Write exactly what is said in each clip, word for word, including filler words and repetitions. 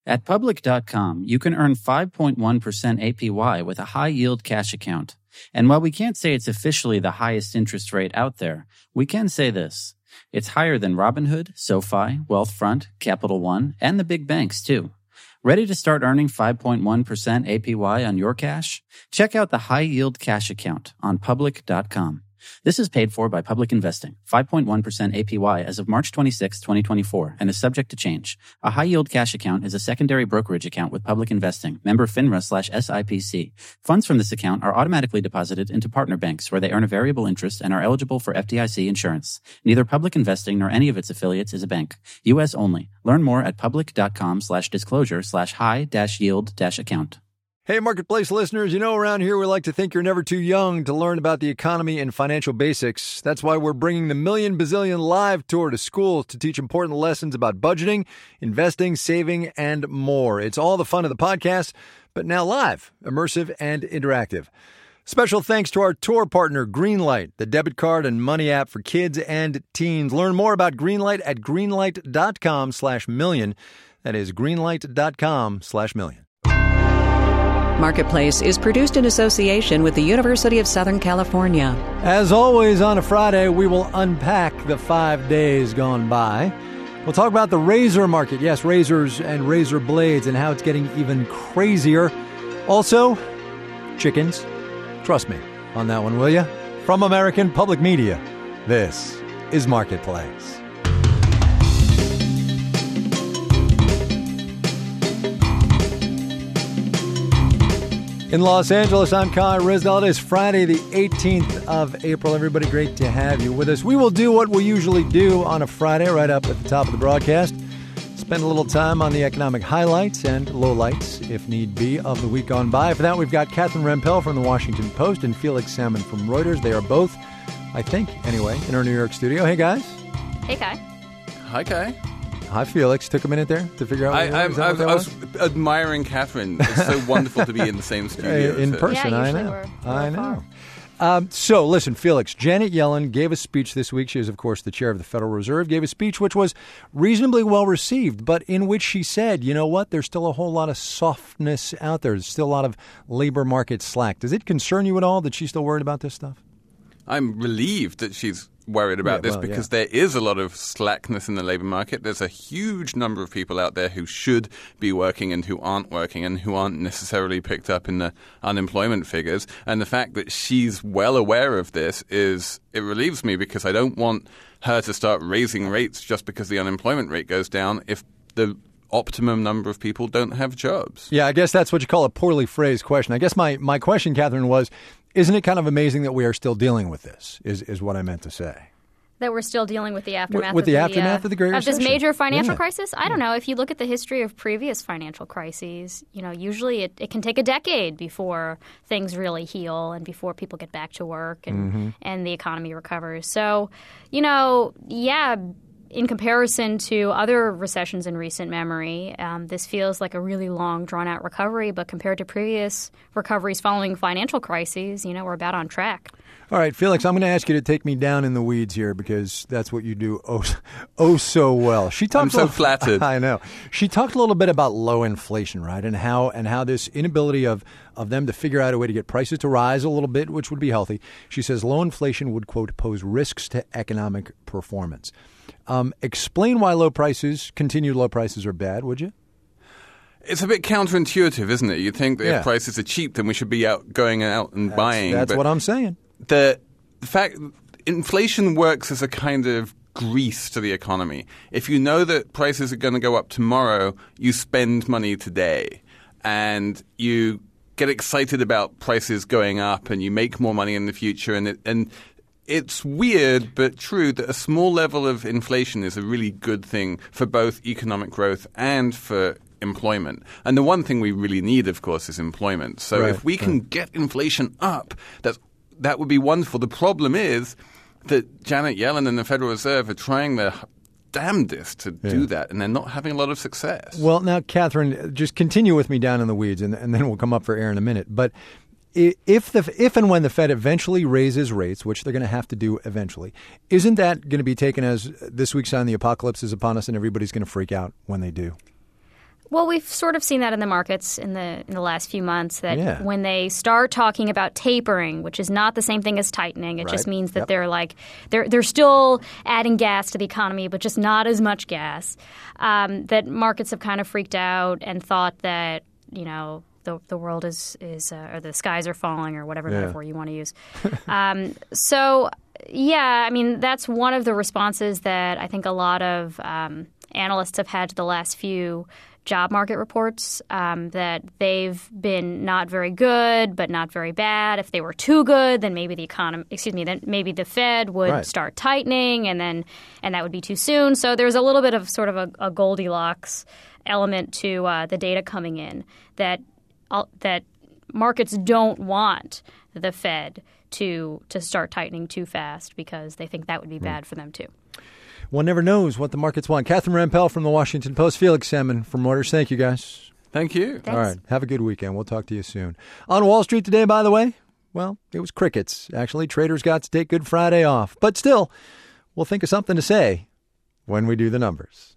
At Public dot com, you can earn five point one percent A P Y with a high-yield cash account. And while we can't say it's officially the highest interest rate out there, we can say this. It's higher than Robinhood, SoFi, Wealthfront, Capital One, and the big banks, too. Ready to start earning five point one percent A P Y on your cash? Check out the high-yield cash account on Public dot com. This is paid for by Public Investing, five point one percent A P Y as of March twenty-sixth, twenty twenty-four, and is subject to change. A high-yield cash account is a secondary brokerage account with Public Investing, member FINRA slash S I P C. Funds from this account are automatically deposited into partner banks where they earn a variable interest and are eligible for F D I C insurance. Neither Public Investing nor any of its affiliates is a bank. U S only. Learn more at Public dot com slash disclosure slash high dash yield dash account. Hey, Marketplace listeners, you know around here we like to think you're never too young to learn about the economy and financial basics. That's why we're bringing the Million Bazillion Live Tour to schools to teach important lessons about budgeting, investing, saving, and more. It's all the fun of the podcast, but now live, immersive, and interactive. Special thanks to our tour partner, Greenlight, the debit card and money app for kids and teens. Learn more about Greenlight at greenlight dot com slash million. That is greenlight dot com slash million. Marketplace is produced in association with the University of Southern California. As always on a Friday, we will unpack the five days gone by. We'll talk about the razor market. Yes, razors and razor blades and how it's getting even crazier. Also, chickens. Trust me on that one, will you? From American Public Media, this is Marketplace. In Los Angeles, I'm Kai Ryssdal. It is Friday, the eighteenth of April. Everybody, great to have you with us. We will do what we usually do on a Friday, right up at the top of the broadcast. Spend a little time on the economic highlights and lowlights, if need be, of the week gone by. For that, we've got Catherine Rempel from the Washington Post and Felix Salmon from Reuters. They are both, I think, anyway, in our New York studio. Hey, guys. Hey, Kai. Hi, Kai. Hi, Felix. Took a minute there to figure out what I, it was. I, I, what I was admiring Catherine. It's so wonderful to be in the same studio. In so. person, yeah, I usually know. We're, we're I know. far. Um, so, listen, Felix, Janet Yellen gave a speech this week. She is, of course, the chair of the Federal Reserve, gave a speech which was reasonably well received, but in which she said, you know what, there's still a whole lot of softness out there. There's still a lot of labor market slack. Does it concern you at all that she's still worried about this stuff? I'm relieved that she's worried about Yeah, this well, because yeah. there is a lot of slackness in the labor market. There's a huge number of people out there who should be working and who aren't working and who aren't necessarily picked up in the unemployment figures. And the fact that she's well aware of this is it relieves me because I don't want her to start raising rates just because the unemployment rate goes down if the optimum number of people don't have jobs. Yeah, I guess that's what you call a poorly phrased question. I guess my, my question, Catherine, was, isn't it kind of amazing that we are still dealing with this, is, is what I meant to say. That we're still dealing with the aftermath, with of, the the, aftermath uh, of the Great of this Recession. major financial Yeah. crisis. I don't know. If you look at the history of previous financial crises, you know, usually it, it can take a decade before things really heal and before people get back to work and, Mm-hmm. and the economy recovers. So, you know, yeah, in comparison to other recessions in recent memory, um, this feels like a really long, drawn-out recovery. But compared to previous recoveries following financial crises, you know, we're about on track. All right, Felix, I'm going to ask you to take me down in the weeds here because that's what you do oh, oh so well. She talked I'm so a little, flattered. I know. She talked a little bit about low inflation, right, and how and how this inability of, of them to figure out a way to get prices to rise a little bit, which would be healthy. She says low inflation would, quote, pose risks to economic performance. Um, explain why low prices, continued low prices are bad, would you? It's a bit counterintuitive, isn't it? You'd think that Yeah. if prices are cheap, then we should be out going out and That's, buying. that's but what I'm saying. The, the fact inflation works as a kind of grease to the economy. If you know that prices are going to go up tomorrow, you spend money today, and you get excited about prices going up, and you make more money in the future, and it, and it's weird but true that a small level of inflation is a really good thing for both economic growth and for employment. And the one thing we really need, of course, is employment. So Right, if we can right. get inflation up, that's, that would be wonderful. The problem is that Janet Yellen and the Federal Reserve are trying their damnedest to Yeah. do that, and they're not having a lot of success. Well, now, Catherine, just continue with me down in the weeds, and, and then we'll come up for air in a minute. But i- if the if and when the Fed eventually raises rates, which they're going to have to do eventually, isn't that going to be taken as this week's sign the apocalypse is upon us and everybody's going to freak out when they do? Well, we've sort of seen that in the markets in the in the last few months, that Yeah. when they start talking about tapering, which is not the same thing as tightening, it Right. just means that Yep. they're like they're they're still adding gas to the economy, but just not as much gas. Um, that markets have kind of freaked out and thought that, you know, the the world is is uh, or the skies are falling, or whatever Yeah. metaphor you want to use. um, so yeah, I mean, that's one of the responses that I think a lot of um, analysts have had to the last few job market reports, um, that they've been not very good, but not very bad. If they were too good, then maybe the economy, excuse me, then maybe the Fed would Right. start tightening, and then and that would be too soon. So there's a little bit of sort of a, a Goldilocks element to uh, the data coming in, that uh, that markets don't want the Fed to to start tightening too fast, because they think that would be bad for them too. One never knows what the markets want. Catherine Rampell from the Washington Post, Felix Salmon from Reuters. Thank you, guys. Thank you. Thanks. All right. Have a good weekend. We'll talk to you soon. On Wall Street today, by the way, well, it was crickets. Actually, traders got to take Good Friday off. But still, we'll think of something to say when we do the numbers.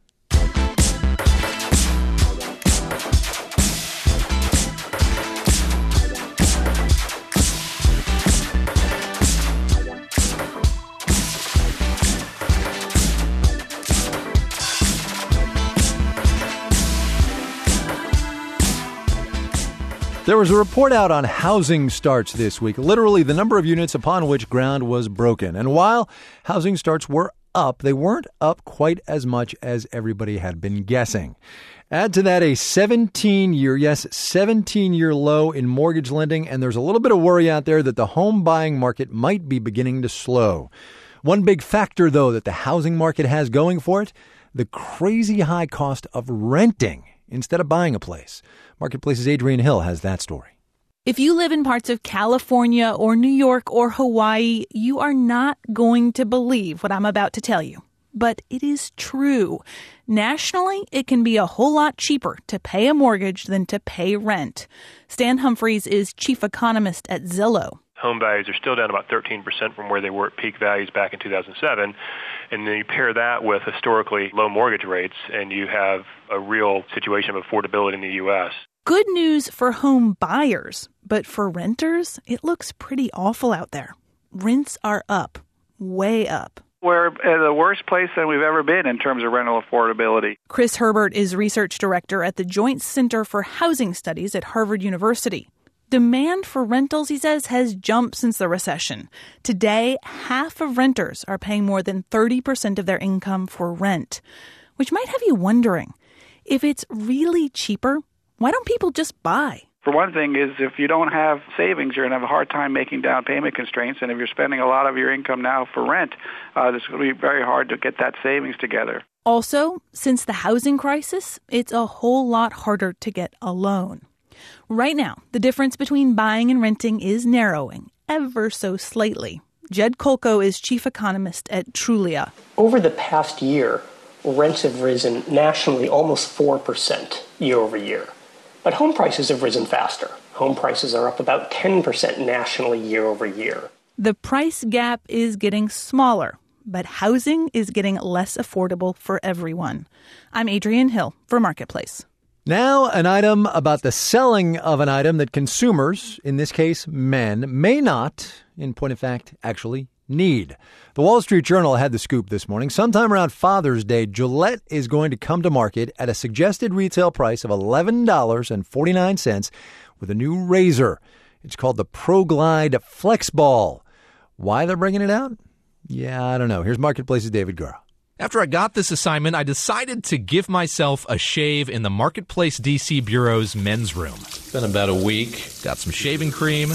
There was a report out on housing starts this week, literally the number of units upon which ground was broken. And while housing starts were up, they weren't up quite as much as everybody had been guessing. Add to that a seventeen-year, yes, seventeen-year low in mortgage lending, and there's a little bit of worry out there that the home buying market might be beginning to slow. One big factor, though, that the housing market has going for it, the crazy high cost of renting instead of buying a place. Marketplace's Adrian Hill has that story. If you live in parts of California or New York or Hawaii, you are not going to believe what I'm about to tell you. But it is true. Nationally, it can be a whole lot cheaper to pay a mortgage than to pay rent. Stan Humphries is chief economist at Zillow. Home values are still down about thirteen percent from where they were at peak values back in two thousand seven. And then you pair that with historically low mortgage rates, and you have a real situation of affordability in the U S. Good news for home buyers, but for renters, it looks pretty awful out there. Rents are up, way up. We're at the worst place than we've ever been in terms of rental affordability. Chris Herbert is research director at the Joint Center for Housing Studies at Harvard University. Demand for rentals, he says, has jumped since the recession. Today, half of renters are paying more than thirty percent of their income for rent, which might have you wondering, if it's really cheaper, why don't people just buy? For one thing is, if you don't have savings, you're going to have a hard time making down payment constraints. And if you're spending a lot of your income now for rent, uh, it's going to be very hard to get that savings together. Also, since the housing crisis, it's a whole lot harder to get a loan. Right now, the difference between buying and renting is narrowing, ever so slightly. Jed Kolko is chief economist at Trulia. Over the past year, rents have risen nationally almost four percent year over year. But home prices have risen faster. Home prices are up about ten percent nationally year over year. The price gap is getting smaller, but housing is getting less affordable for everyone. I'm Adrian Hill for Marketplace. Now, an item about the selling of an item that consumers, in this case men, may not, in point of fact, actually need. The Wall Street Journal had the scoop this morning. Sometime around Father's Day, Gillette is going to come to market at a suggested retail price of eleven dollars and forty-nine cents with a new razor. It's called the ProGlide FlexBall. Why they're bringing it out? Yeah, I don't know. Here's Marketplace's David Gura. After I got this assignment, I decided to give myself a shave in the Marketplace D C Bureau's men's room. It's been about a week. Got some shaving cream,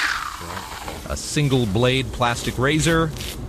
a single blade plastic razor.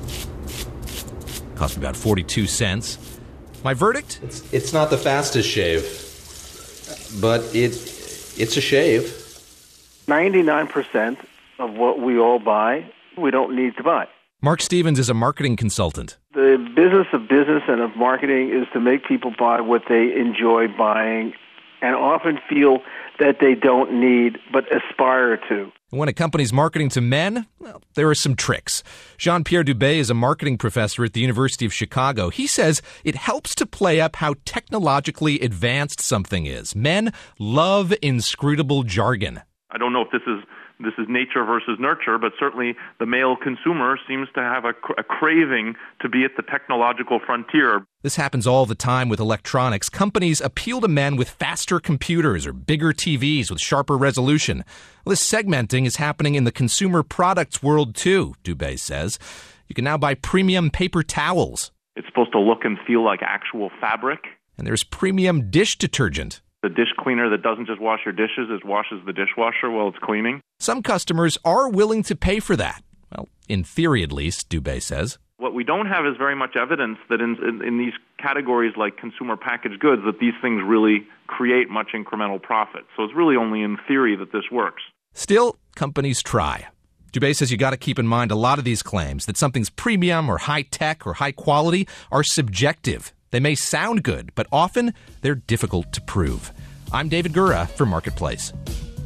Cost me about forty-two cents. My verdict? It's, it's not the fastest shave, but it it's a shave. ninety-nine percent of what we all buy, we don't need to buy. Mark Stevens is a marketing consultant. The business of business and of marketing is to make people buy what they enjoy buying and often feel that they don't need but aspire to. And when a company's marketing to men, well, there are some tricks. Jean-Pierre Dubé is a marketing professor at the University of Chicago. He says it helps to play up how technologically advanced something is. Men love inscrutable jargon. I don't know if this is this is nature versus nurture, but certainly the male consumer seems to have a, a craving to be at the technological frontier. This happens all the time with electronics. Companies appeal to men with faster computers or bigger T Vs with sharper resolution. Well, this segmenting is happening in the consumer products world too, Dubé says. You can now buy premium paper towels. It's supposed to look and feel like actual fabric. And there's premium dish detergent. The dish cleaner that doesn't just wash your dishes, it washes the dishwasher while it's cleaning. Some customers are willing to pay for that. Well, in theory at least, Dubé says. What we don't have is very much evidence that in, in, in these categories like consumer packaged goods that these things really create much incremental profit. So it's really only in theory that this works. Still, companies try. Dubé says you got to keep in mind a lot of these claims that something's premium or high-tech or high quality are subjective. They may sound good, but often they're difficult to prove. I'm David Gura for Marketplace.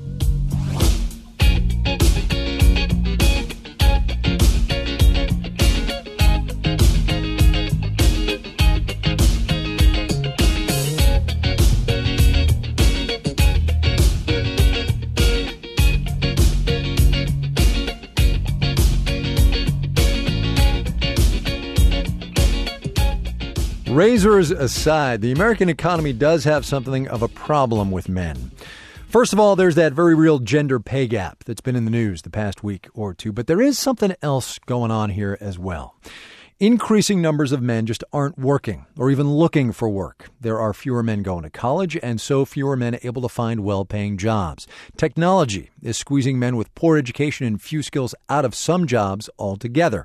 Razors aside, the American economy does have something of a problem with men. First of all, there's that very real gender pay gap that's been in the news the past week or two. But there is something else going on here as well. Increasing numbers of men just aren't working or even looking for work. There are fewer men going to college and so fewer men able to find well-paying jobs. Technology is squeezing men with poor education and few skills out of some jobs altogether.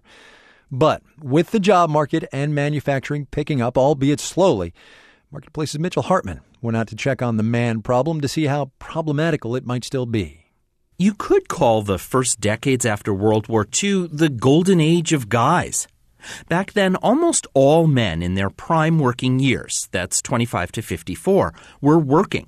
But with the job market and manufacturing picking up, albeit slowly, Marketplace's Mitchell Hartman went out to check on the man problem to see how problematical it might still be. You could call the first decades after World War Two the golden age of guys. Back then, almost all men in their prime working years, that's twenty-five to fifty-four, were working.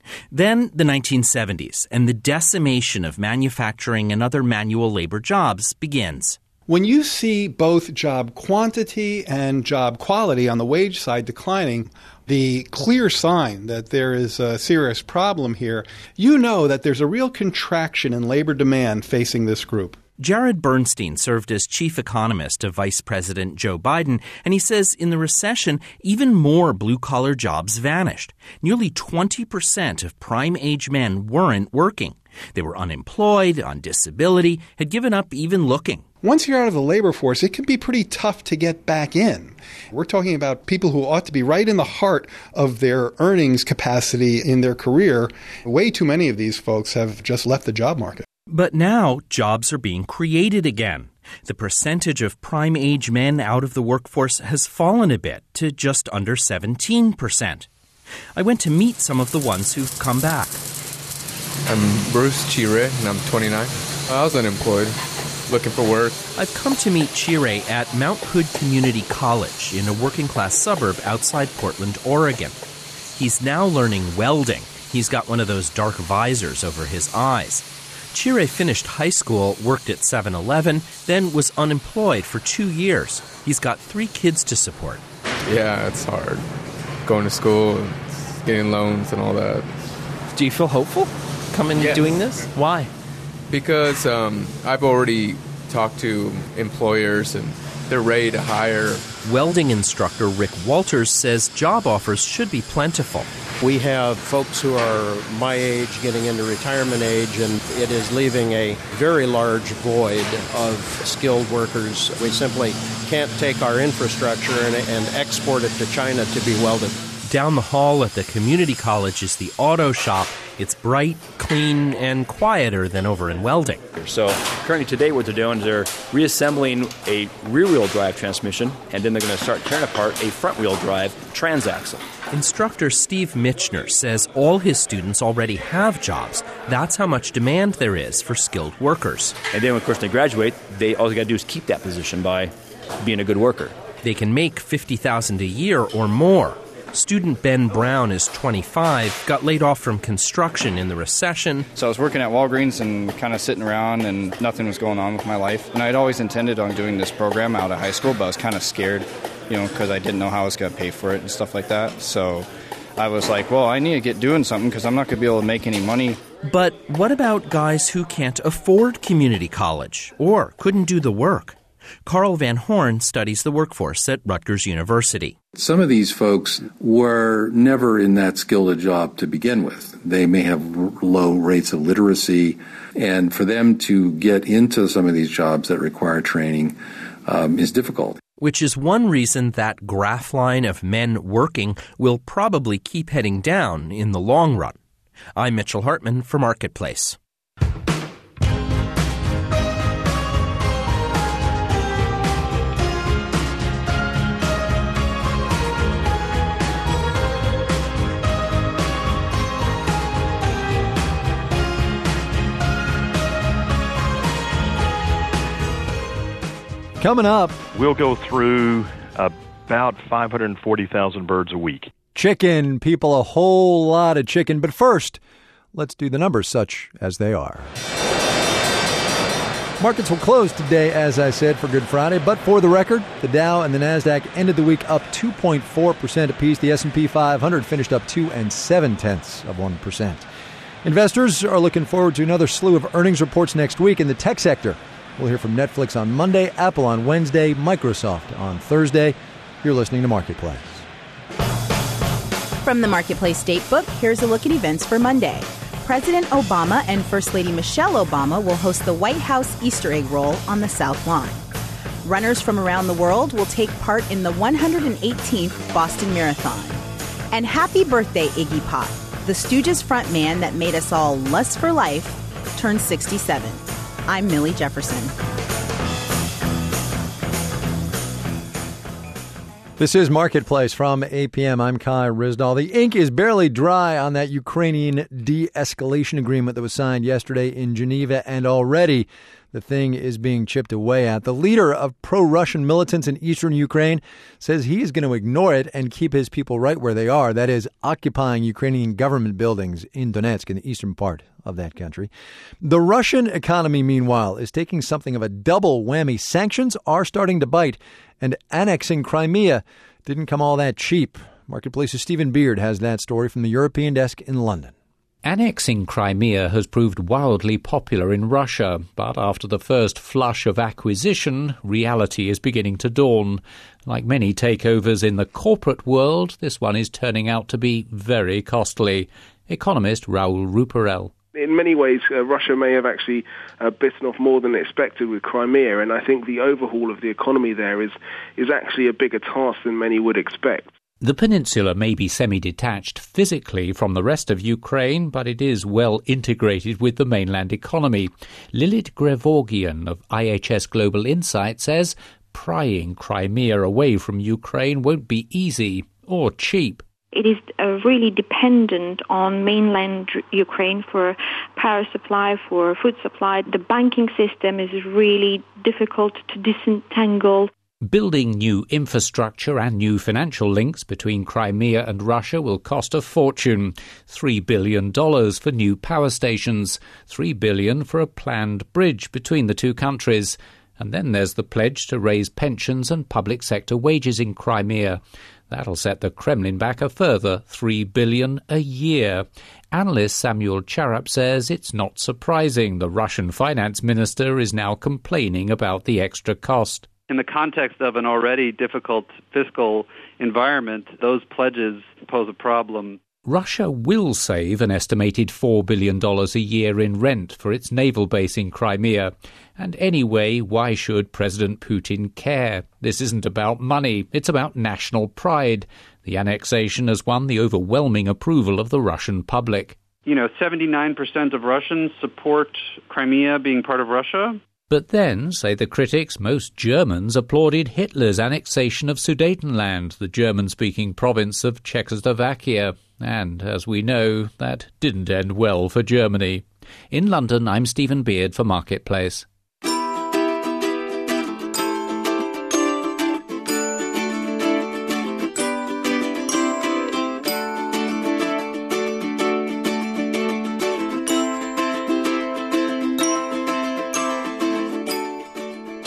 Then the nineteen seventies, and the decimation of manufacturing and other manual labor jobs begins. When you see both job quantity and job quality on the wage side declining, the clear sign that there is a serious problem here, you know that there's a real contraction in labor demand facing this group. Jared Bernstein served as chief economist of Vice President Joe Biden, and he says in the recession, even more blue-collar jobs vanished. Nearly twenty percent of prime-age men weren't working. They were unemployed, on disability, had given up even looking. Once you're out of the labor force, it can be pretty tough to get back in. We're talking about people who ought to be right in the heart of their earnings capacity in their career. Way too many of these folks have just left the job market. But now jobs are being created again. The percentage of prime-age men out of the workforce has fallen a bit to just under seventeen percent. I went to meet some of the ones who've come back. I'm Bruce Chire, and I'm twenty-nine. I was unemployed, looking for work. I've come to meet Chire at Mount Hood Community College in a working-class suburb outside Portland, Oregon. He's now learning welding. He's got one of those dark visors over his eyes. Chire finished high school, worked at seven eleven, then was unemployed for two years. He's got three kids to support. Yeah, it's hard. Going to school, and getting loans and all that. Do you feel hopeful coming yes. doing this? Why? Because um, I've already talked to employers and they're ready to hire. Welding instructor Rick Walters says job offers should be plentiful. We have folks who are my age getting into retirement age, and it is leaving a very large void of skilled workers. We simply can't take our infrastructure and, and export it to China to be welded. Down the hall at the community college is the auto shop. It's bright, clean, and quieter than over in welding. So currently today what they're doing is they're reassembling a rear-wheel drive transmission, and then they're going to start tearing apart a front-wheel drive transaxle. Instructor Steve Mitchner says all his students already have jobs. That's how much demand there is for skilled workers. And then, of course, when they graduate, they all they got to do is keep that position by being a good worker. They can make fifty thousand dollars a year or more. Student Ben Brown is twenty-five, got laid off from construction in the recession. So I was working at Walgreens and kind of sitting around and nothing was going on with my life. And I'd always intended on doing this program out of high school, but I was kind of scared, you know, because I didn't know how I was going to pay for it and stuff like that. So I was like, well, I need to get doing something because I'm not going to be able to make any money. But what about guys who can't afford community college or couldn't do the work? Carl Van Horn studies the workforce at Rutgers University. Some of these folks were never in that skilled a job to begin with. They may have r- low rates of literacy, and for them to get into some of these jobs that require training um, is difficult. Which is one reason that graph line of men working will probably keep heading down in the long run. I'm Mitchell Hartman for Marketplace. Coming up, we'll go through about five hundred forty thousand birds a week. Chicken, people, a whole lot of chicken. But first, let's do the numbers such as they are. Markets will close today, as I said, for Good Friday. But for the record, the Dow and the Nasdaq ended the week up two point four percent apiece. The S and P five hundred finished up two and seven tenths of one percent. Investors are looking forward to another slew of earnings reports next week in the tech sector. We'll hear from Netflix on Monday, Apple on Wednesday, Microsoft on Thursday. You're listening to Marketplace. From the Marketplace Datebook, here's a look at events for Monday. President Obama and First Lady Michelle Obama will host the White House Easter egg roll on the South Lawn. Runners from around the world will take part in the one hundred eighteenth Boston Marathon. And happy birthday, Iggy Pop, the Stooges frontman that made us all lust for life, turned sixty-seven. I'm Millie Jefferson. This is Marketplace from A P M. I'm Kai Rizdal. The ink is barely dry on that Ukrainian de-escalation agreement that was signed yesterday in Geneva, and already the thing is being chipped away at. The leader of pro-Russian militants in eastern Ukraine says he is going to ignore it and keep his people right where they are, that is, occupying Ukrainian government buildings in Donetsk, in the eastern part of that country. The Russian economy, meanwhile, is taking something of a double whammy. Sanctions are starting to bite, and annexing Crimea didn't come all that cheap. Marketplace's Stephen Beard has that story from the European desk in London. Annexing Crimea has proved wildly popular in Russia, but after the first flush of acquisition, reality is beginning to dawn. Like many takeovers in the corporate world, this one is turning out to be very costly. Economist Raoul Ruparel. In many ways, uh, Russia may have actually uh, bitten off more than expected with Crimea, and I think the overhaul of the economy there is, is actually a bigger task than many would expect. The peninsula may be semi-detached physically from the rest of Ukraine, but it is well integrated with the mainland economy. Lilit Grevorgian of I H S Global Insight says prying Crimea away from Ukraine won't be easy or cheap. It is uh, really dependent on mainland Ukraine for power supply, for food supply. The banking system is really difficult to disentangle. Building new infrastructure and new financial links between Crimea and Russia will cost a fortune. Three billion dollars for new power stations, three billion dollars for a planned bridge between the two countries. And then there's the pledge to raise pensions and public sector wages in Crimea. That'll set the Kremlin back a further three billion dollars a year. Analyst Samuel Charap says it's not surprising the Russian finance minister is now complaining about the extra cost. In the context of an already difficult fiscal environment, those pledges pose a problem. Russia will save an estimated four billion dollars a year in rent for its naval base in Crimea. And anyway, why should President Putin care? This isn't about money, it's about national pride. The annexation has won the overwhelming approval of the Russian public. You know, seventy-nine percent of Russians support Crimea being part of Russia. But then, say the critics, most Germans applauded Hitler's annexation of Sudetenland, the German-speaking province of Czechoslovakia. And, as we know, that didn't end well for Germany. In London, I'm Stephen Beard for Marketplace.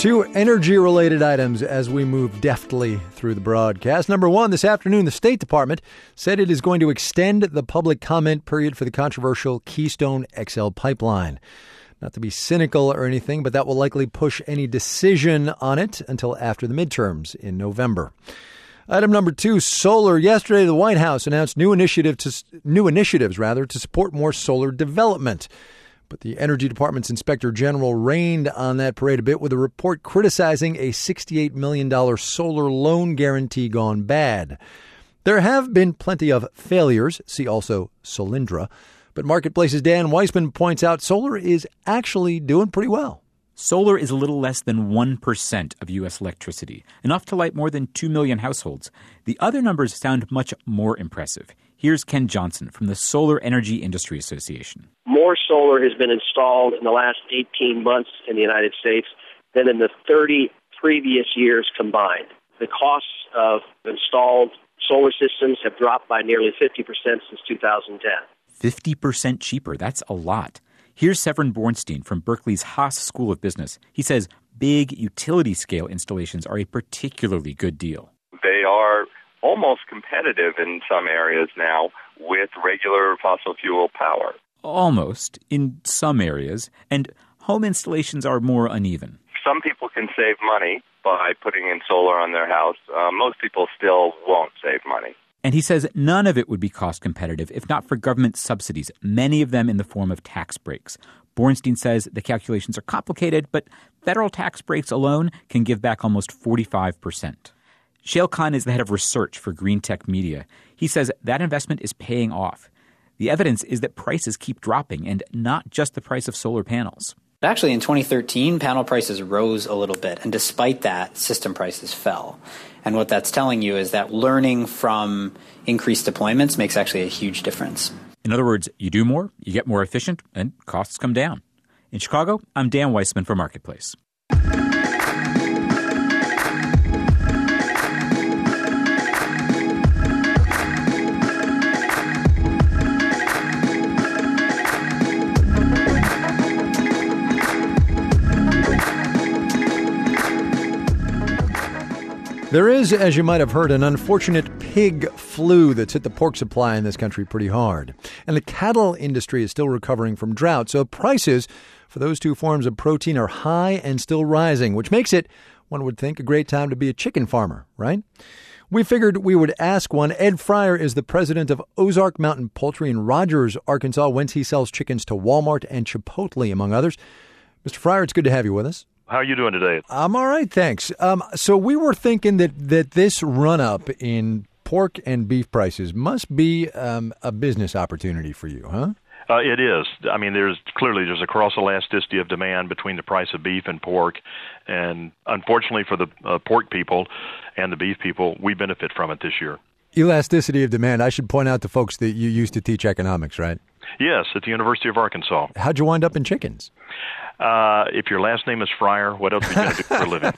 Two energy-related items as we move deftly through the broadcast. Number one, this afternoon, the State Department said it is going to extend the public comment period for the controversial Keystone X L pipeline. Not to be cynical or anything, but that will likely push any decision on it until after the midterms in November. Item number two, solar. Yesterday, the White House announced new initiative to new initiatives rather to support more solar development. But the Energy Department's Inspector General rained on that parade a bit with a report criticizing a sixty-eight million dollars solar loan guarantee gone bad. There have been plenty of failures, see also Solyndra, but Marketplace's Dan Weissman points out solar is actually doing pretty well. Solar is a little less than one percent of U S electricity, enough to light more than two million households. The other numbers sound much more impressive. Here's Ken Johnson from the Solar Energy Industry Association. More solar has been installed in the last eighteen months in the United States than in the thirty previous years combined. The costs of installed solar systems have dropped by nearly fifty percent since two thousand ten. fifty percent cheaper. That's a lot. Here's Severin Bornstein from Berkeley's Haas School of Business. He says big utility-scale installations are a particularly good deal. They are almost competitive in some areas now with regular fossil fuel power. Almost, in some areas, and home installations are more uneven. Some people can save money by putting in solar on their house. Uh, most people still won't save money. And he says none of it would be cost competitive if not for government subsidies, many of them in the form of tax breaks. Bornstein says the calculations are complicated, but federal tax breaks alone can give back almost forty-five percent. Shail Khan is the head of research for Green Tech Media. He says that investment is paying off. The evidence is that prices keep dropping, and not just the price of solar panels. Actually, in twenty thirteen, panel prices rose a little bit, and despite that, system prices fell. And what that's telling you is that learning from increased deployments makes actually a huge difference. In other words, you do more, you get more efficient, and costs come down. In Chicago, I'm Dan Weissman for Marketplace. There is, as you might have heard, an unfortunate pig flu that's hit the pork supply in this country pretty hard. And the cattle industry is still recovering from drought, so prices for those two forms of protein are high and still rising, which makes it, one would think, a great time to be a chicken farmer, right? We figured we would ask one. Ed Fryer is the president of Ozark Mountain Poultry in Rogers, Arkansas, whence he sells chickens to Walmart and Chipotle, among others. Mister Fryer, it's good to have you with us. How are you doing today? I'm all right, thanks. Um, so we were thinking that, that this run-up in pork and beef prices must be um, a business opportunity for you, huh? Uh, it is. I mean, there's clearly there's a cross-elasticity of demand between the price of beef and pork, and unfortunately for the uh, pork people and the beef people, we benefit from it this year. Elasticity of demand. I should point out to folks that you used to teach economics, right? Yes, at the University of Arkansas. How'd you wind up in chickens? Uh, if your last name is Fryer, what else are you going to do for a living?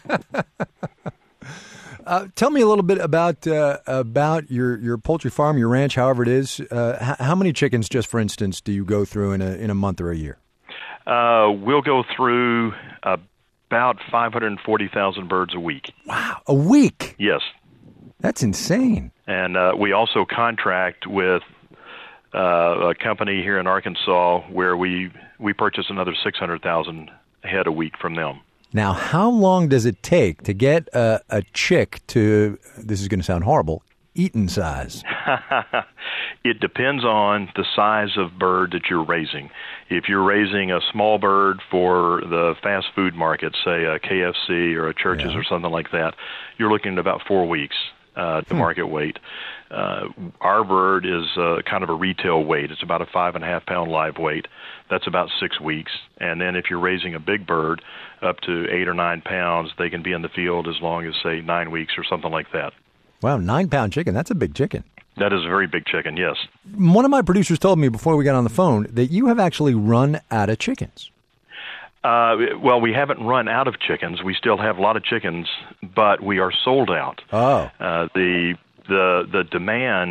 Uh, tell me a little bit about uh, about your, your poultry farm, your ranch, however it is. Uh, h- how many chickens, just for instance, do you go through in a in a month or a year? Uh, we'll go through about five hundred forty thousand birds a week. Wow, a week? Yes. That's insane. And uh, we also contract with uh, a company here in Arkansas where we, we purchase another six hundred thousand head a week from them. Now, how long does it take to get a, a chick to, this is going to sound horrible, eaten size? It depends on the size of bird that you're raising. If you're raising a small bird for the fast food market, say a K F C or a Church's yeah. or something like that, you're looking at about four weeks uh, to hmm. market weight. Uh, our bird is uh, kind of a retail weight. It's about a five and a half pound live weight. That's about six weeks. And then if you're raising a big bird up to eight or nine pounds, they can be in the field as long as, say, nine weeks or something like that. Wow, nine-pound chicken. That's a big chicken. That is a very big chicken, yes. One of my producers told me before we got on the phone that you have actually run out of chickens. Uh, well, we haven't run out of chickens. We still have a lot of chickens, but we are sold out. Oh. Uh, the the the demand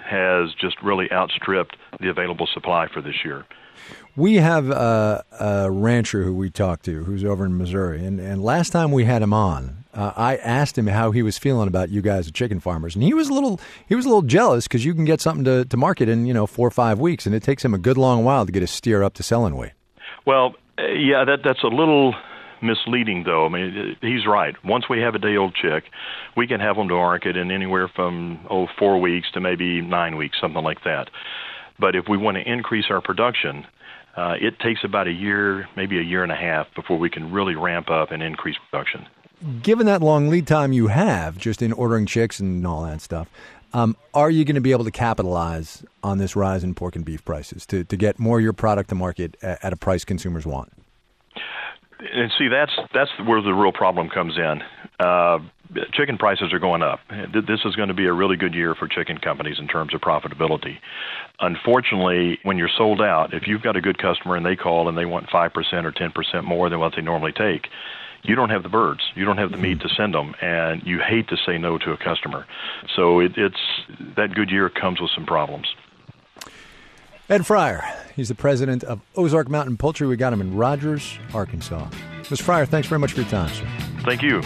has just really outstripped the available supply for this year. We have a, a rancher who we talked to who's over in Missouri, and, and last time we had him on, uh, I asked him how he was feeling about you guys, the chicken farmers, and he was a little he was a little jealous because you can get something to, to market in you know four or five weeks, and it takes him a good long while to get a steer up to selling weight. Well, yeah, that that's a little misleading, though. I mean, he's right. Once we have a day-old chick, we can have them to market in anywhere from oh four weeks to maybe nine weeks, something like that. But if we want to increase our production, uh, it takes about a year, maybe a year and a half, before we can really ramp up and increase production. Given that long lead time you have, just in ordering chicks and all that stuff, um, are you going to be able to capitalize on this rise in pork and beef prices to, to get more of your product to market at, at a price consumers want? And see, that's that's where the real problem comes in. Uh, chicken prices are going up. This is going to be a really good year for chicken companies in terms of profitability. Unfortunately, when you're sold out, if you've got a good customer and they call and they want five percent or ten percent more than what they normally take, you don't have the birds. You don't have the meat to send them, and you hate to say no to a customer. So it, it's that good year comes with some problems. Ed Fryer, he's the president of Ozark Mountain Poultry. We got him in Rogers, Arkansas. Mister Fryer, thanks very much for your time, sir. Thank you.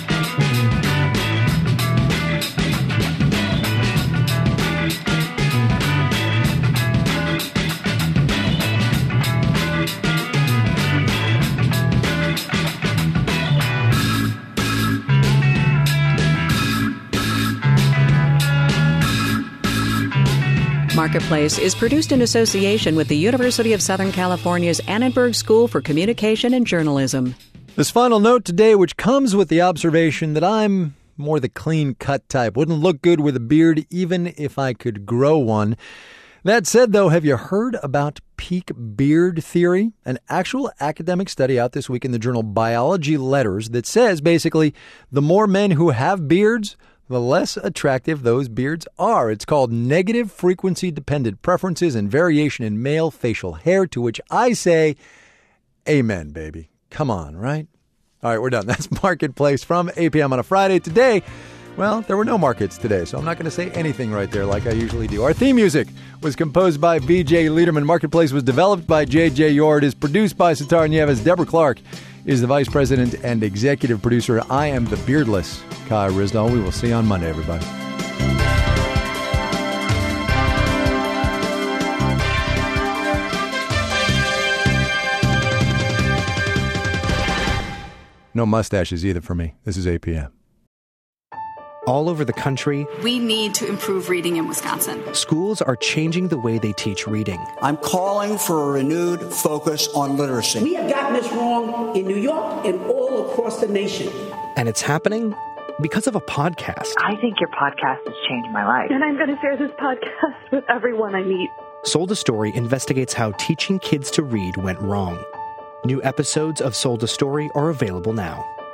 Marketplace is produced in association with the University of Southern California's Annenberg School for Communication and Journalism. This final note today, which comes with the observation that I'm more the clean-cut type. Wouldn't look good with a beard even if I could grow one. That said, though, have you heard about peak beard theory? An actual academic study out this week in the journal Biology Letters that says, basically, the more men who have beards, the less attractive those beards are. It's called negative frequency-dependent preferences and variation in male facial hair, to which I say, amen, baby. Come on, right? All right, we're done. That's Marketplace from eight p.m. on a Friday. Today, well, there were no markets today, so I'm not going to say anything right there like I usually do. Our theme music was composed by B J Liederman. Marketplace was developed by J J Yord, is produced by Sitar Nieves. Deborah Clark is the vice president and executive producer. I am the beardless Kai Ryssdal. We will see you on Monday, everybody. No mustaches either for me. This is eight p.m. All over the country, we need to improve reading in Wisconsin. Schools are changing the way they teach reading. I'm calling for a renewed focus on literacy. We have gotten this wrong in New York and all across the nation. And it's happening because of a podcast. I think your podcast has changed my life. And I'm going to share this podcast with everyone I meet. Sold a Story investigates how teaching kids to read went wrong. New episodes of Sold a Story are available now.